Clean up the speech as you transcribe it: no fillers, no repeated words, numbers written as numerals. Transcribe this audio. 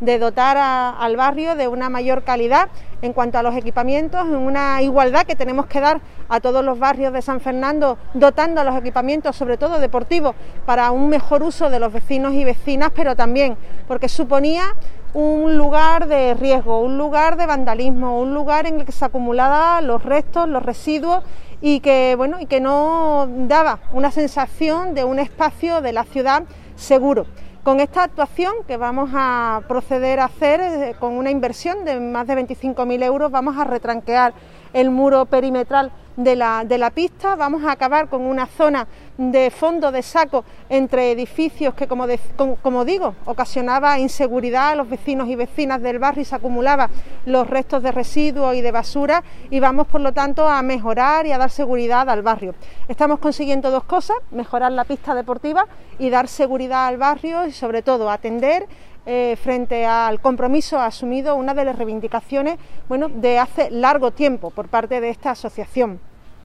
de dotar al barrio de una mayor calidad en cuanto a los equipamientos, en una igualdad que tenemos que dar a todos los barrios de San Fernando, dotando a los equipamientos, sobre todo deportivos, para un mejor uso de los vecinos y vecinas, pero también porque suponía un lugar de riesgo, un lugar de vandalismo, un lugar en el que se acumulaban los restos, los residuos y que no daba una sensación de un espacio de la ciudad seguro. Con esta actuación que vamos a proceder a hacer, con una inversión de más de 25.000 euros, vamos a retranquear el muro perimetral de la pista, vamos a acabar con una zona de fondo de saco entre edificios que, como digo, ocasionaba inseguridad a los vecinos y vecinas del barrio y se acumulaban los restos de residuos y de basura, y vamos por lo tanto a mejorar y a dar seguridad al barrio. Estamos consiguiendo dos cosas: mejorar la pista deportiva y dar seguridad al barrio y sobre todo atender frente al compromiso asumido, una de las reivindicaciones de hace largo tiempo por parte de esta asociación.